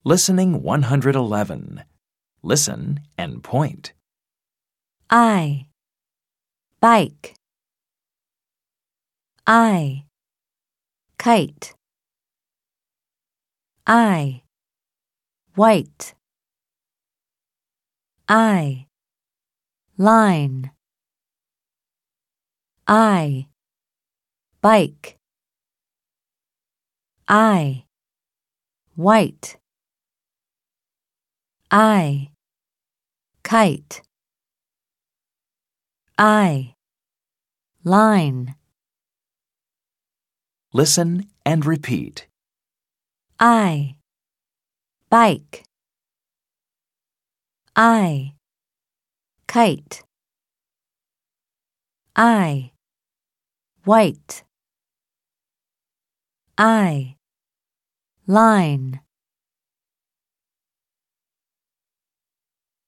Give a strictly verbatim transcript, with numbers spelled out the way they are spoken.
Listening one hundred eleven. Listen and point. I, bike. I, kite. I, white. I, line. I, bike. I, white. I, kite. I, line. Listen and repeat. I, bike. I, kite. I, white. I, line.